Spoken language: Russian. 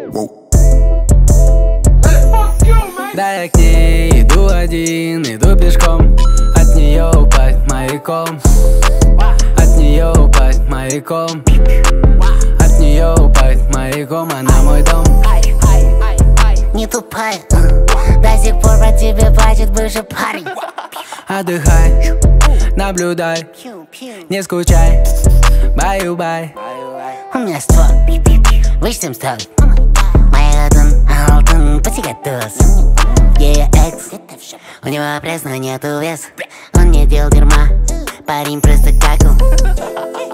Да я к ней иду один, иду пешком. От нее упасть маяком. От нее упасть маяком. От нее упасть маяком, она мой дом. Не тупая, до сих пор про тебя плачет бывший парень. Отдыхай, наблюдай, не скучай, баю-бай. У меня ствол, выше чем стоит. Моя алтын, потягатос. Ее экс, у него пресс, но нету вес. Он не делал дерьма, парень просто какал.